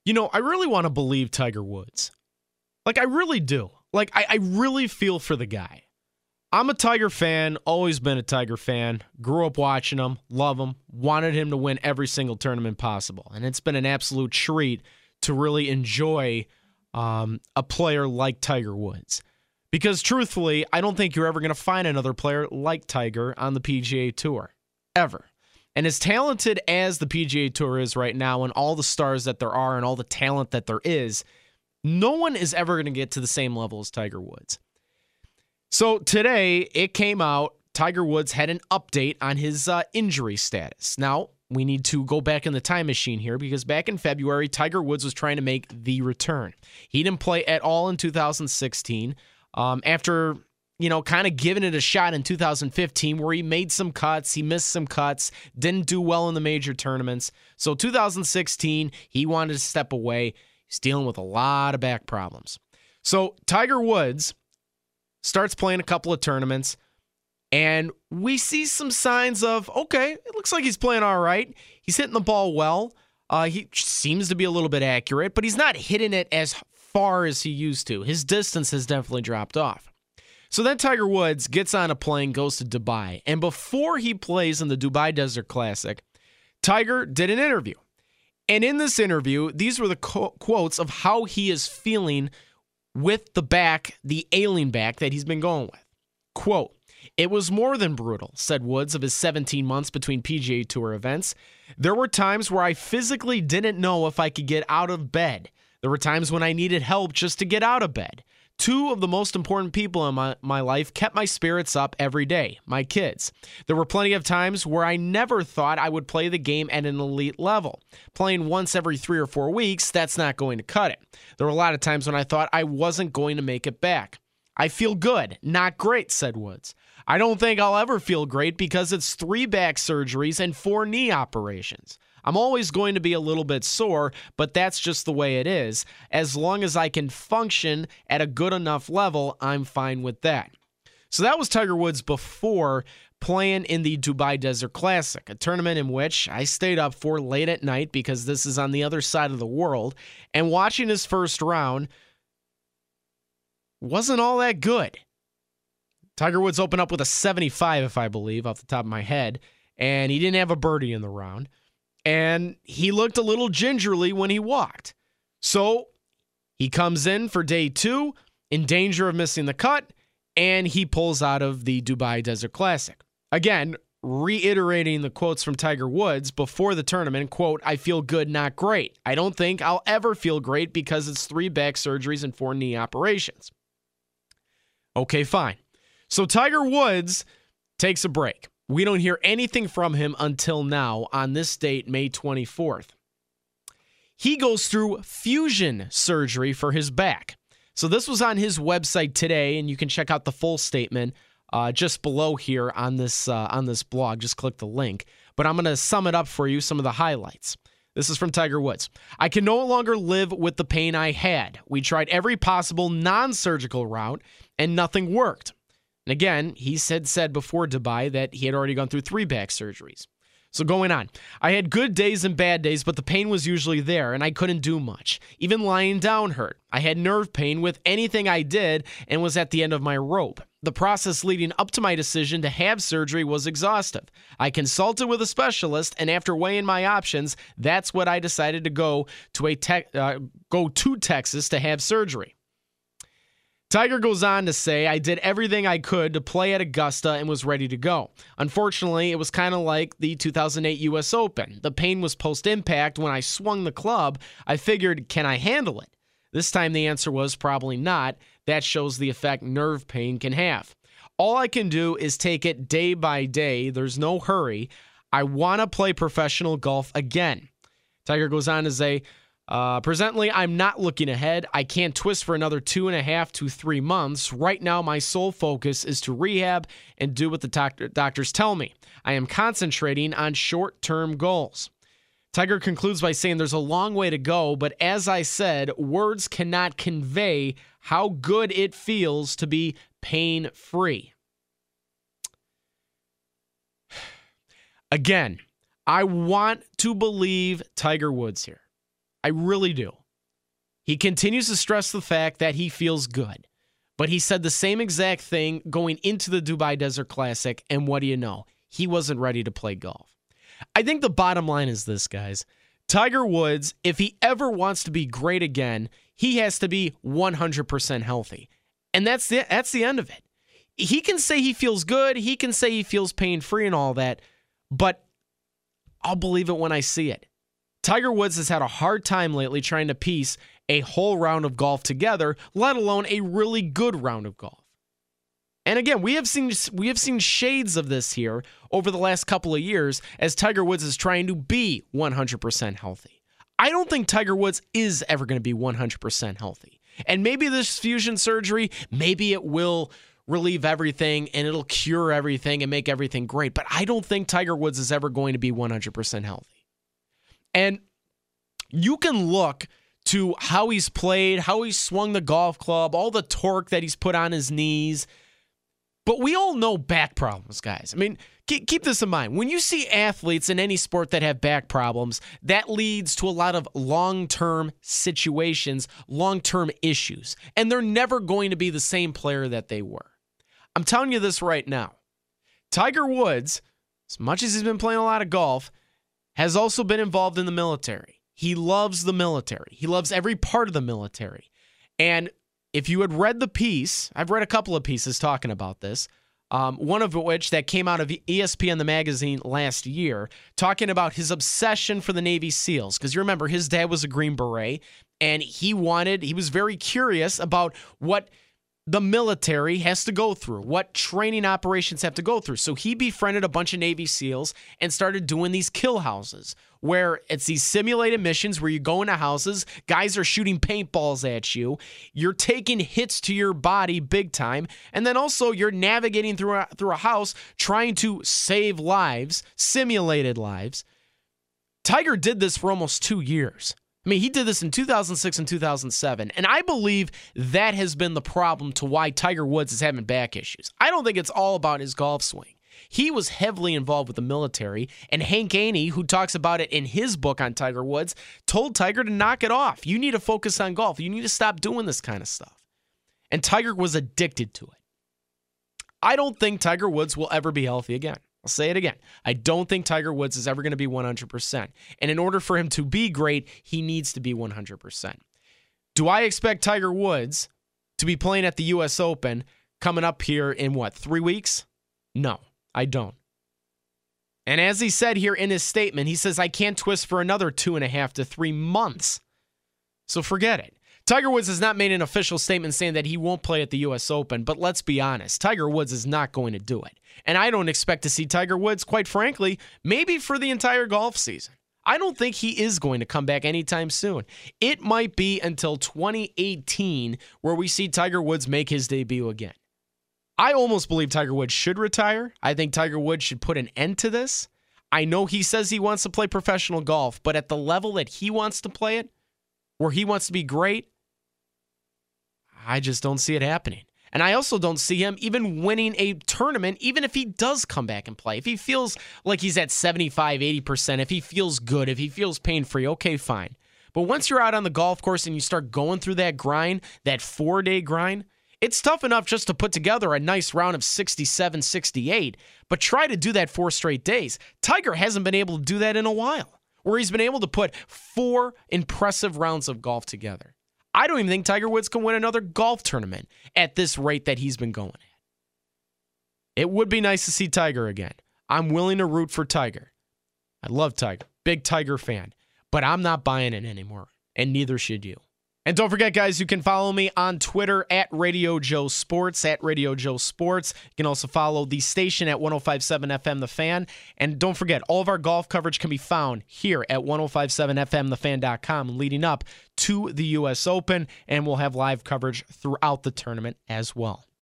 I really want to believe Tiger Woods. Like, I really do. Like, I really feel for the guy. I'm a Tiger fan, always been a Tiger fan, grew up watching him, love him, wanted him to win every single tournament possible. And it's been an absolute treat to really enjoy a player like Tiger Woods. Because truthfully, I don't think you're ever going to find another player like Tiger on the PGA Tour. Ever. And as talented as the PGA Tour is right now and all the stars that there are and all the talent that there is, no one is ever going to get to the same level as Tiger Woods. So today, it came out, Tiger Woods had an update on his injury status. Now, we need to go back in the time machine here because back in February, Tiger Woods was trying to make the return. He didn't play at all in 2016 after, kind of giving it a shot in 2015 where he made some cuts, he missed some cuts, didn't do well in the major tournaments. So 2016, he wanted to step away. He's dealing with a lot of back problems. So Tiger Woods starts playing a couple of tournaments, and we see some signs of, okay, it looks like he's playing all right. He's hitting the ball well. He seems to be a little bit accurate, but he's not hitting it as far as he used to. His distance has definitely dropped off. So then Tiger Woods gets on a plane, goes to Dubai, and before he plays in the Dubai Desert Classic, Tiger did an interview. And in this interview, these were the quotes of how he is feeling with the back, the ailing back that he's been going with. Quote, "It was more than brutal," said Woods of his 17 months between PGA Tour events. "There were times where I physically didn't know if I could get out of bed. There were times when I needed help just to get out of bed. Two of the most important people in my life kept my spirits up every day, my kids. There were plenty of times where I never thought I would play the game at an elite level. Playing once every 3 or 4 weeks, that's not going to cut it. There were a lot of times when I thought I wasn't going to make it back. I feel good, not great," said Woods. "I don't think I'll ever feel great because it's 3 back surgeries and 4 knee operations. I'm always going to be a little bit sore, but that's just the way it is. As long as I can function at a good enough level, I'm fine with that." So that was Tiger Woods before playing in the Dubai Desert Classic, a tournament in which I stayed up for late at night because this is on the other side of the world, and watching his first round wasn't all that good. Tiger Woods opened up with a 75, if I believe, off the top of my head, and he didn't have a birdie in the round. And he looked a little gingerly when he walked. So he comes in for day 2 in danger of missing the cut, and he pulls out of the Dubai Desert Classic. Again, reiterating the quotes from Tiger Woods before the tournament, quote, "I feel good, not great. I don't think I'll ever feel great because it's 3 back surgeries and 4 knee operations." Okay, fine. So Tiger Woods takes a break. We don't hear anything from him until now on this date, May 24th. He goes through fusion surgery for his back. So this was on his website today, and you can check out the full statement just below here on this blog. Just click the link. But I'm going to sum it up for you, some of the highlights. This is from Tiger Woods. "I can no longer live with the pain I had. We tried every possible non-surgical route, and nothing worked." And again, he said before Dubai that he had already gone through 3 back surgeries. So going on, "I had good days and bad days, but the pain was usually there, and I couldn't do much. Even lying down hurt. I had nerve pain with anything I did and was at the end of my rope. The process leading up to my decision to have surgery was exhaustive. I consulted with a specialist, and after weighing my options, that's what I decided to go to Texas to have surgery." Tiger goes on to say, "I did everything I could to play at Augusta and was ready to go. Unfortunately, it was kind of like the 2008 U.S. Open. The pain was post-impact. When I swung the club, I figured, can I handle it? This time the answer was probably not. That shows the effect nerve pain can have. All I can do is take it day by day. There's no hurry. I want to play professional golf again." Tiger goes on to say, "Presently, I'm not looking ahead. I can't twist for another 2.5 to 3 months. Right now, my sole focus is to rehab and do what the doctors tell me. I am concentrating on short-term goals." Tiger concludes by saying there's a long way to go, but as I said, words cannot convey how good it feels to be pain-free. Again, I want to believe Tiger Woods here. I really do. He continues to stress the fact that he feels good. But he said the same exact thing going into the Dubai Desert Classic, and what do you know? He wasn't ready to play golf. I think the bottom line is this, guys. Tiger Woods, if he ever wants to be great again, he has to be 100% healthy. And that's the end of it. He can say he feels good, he can say he feels pain-free and all that, but I'll believe it when I see it. Tiger Woods has had a hard time lately trying to piece a whole round of golf together, let alone a really good round of golf. And again, we have seen shades of this here over the last couple of years as Tiger Woods is trying to be 100% healthy. I don't think Tiger Woods is ever going to be 100% healthy. And maybe this fusion surgery, maybe it will relieve everything and it'll cure everything and make everything great. But I don't think Tiger Woods is ever going to be 100% healthy. And you can look to how he's played, how he's swung the golf club, all the torque that he's put on his knees. But we all know back problems, guys. I mean, keep this in mind. When you see athletes in any sport that have back problems, that leads to a lot of long-term situations, long-term issues. And they're never going to be the same player that they were. I'm telling you this right now. Tiger Woods, as much as he's been playing a lot of golf, has also been involved in the military. He loves the military. He loves every part of the military. And if you had read the piece, I've read a couple of pieces talking about this, one of which that came out of ESPN, the magazine, last year, talking about his obsession for the Navy SEALs. Because you remember, his dad was a Green Beret, and he was very curious about what the military has to go through, what training operations have to go through. So he befriended a bunch of Navy SEALs and started doing these kill houses, where it's these simulated missions where you go into houses, guys are shooting paintballs at you, you're taking hits to your body big time, and then also you're navigating through a house trying to save lives, simulated lives. Tiger did this for almost 2 years. I mean, he did this in 2006 and 2007, and I believe that has been the problem to why Tiger Woods is having back issues. I don't think it's all about his golf swing. He was heavily involved with the military, and Hank Haney, who talks about it in his book on Tiger Woods, told Tiger to knock it off. You need to focus on golf. You need to stop doing this kind of stuff. And Tiger was addicted to it. I don't think Tiger Woods will ever be healthy again. I'll say it again. I don't think Tiger Woods is ever going to be 100%. And in order for him to be great, he needs to be 100%. Do I expect Tiger Woods to be playing at the U.S. Open coming up here in 3 weeks? No, I don't. And as he said here in his statement, he says, I can't twist for another 2.5 to 3 months. So forget it. Tiger Woods has not made an official statement saying that he won't play at the U.S. Open, but let's be honest, Tiger Woods is not going to do it. And I don't expect to see Tiger Woods, quite frankly, maybe for the entire golf season. I don't think he is going to come back anytime soon. It might be until 2018 where we see Tiger Woods make his debut again. I almost believe Tiger Woods should retire. I think Tiger Woods should put an end to this. I know he says he wants to play professional golf, but at the level that he wants to play it, where he wants to be great, I just don't see it happening. And I also don't see him even winning a tournament, even if he does come back and play. If he feels like he's at 75, 80%, if he feels good, if he feels pain-free, okay, fine. But once you're out on the golf course and you start going through that grind, that 4-day grind, it's tough enough just to put together a nice round of 67, 68, but try to do that 4 straight days. Tiger hasn't been able to do that in a while, where he's been able to put 4 impressive rounds of golf together. I don't even think Tiger Woods can win another golf tournament at this rate that he's been going at. It would be nice to see Tiger again. I'm willing to root for Tiger. I love Tiger. Big Tiger fan. But I'm not buying it anymore. And neither should you. And don't forget, guys, you can follow me on Twitter at Radio Joe Sports, at Radio Joe Sports. You can also follow the station at 105.7 FM The Fan. And don't forget, all of our golf coverage can be found here at 105.7FMTheFan.com leading up to the U.S. Open. And we'll have live coverage throughout the tournament as well.